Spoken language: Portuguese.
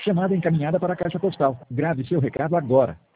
Chamada encaminhada para a caixa postal. Grave seu recado agora.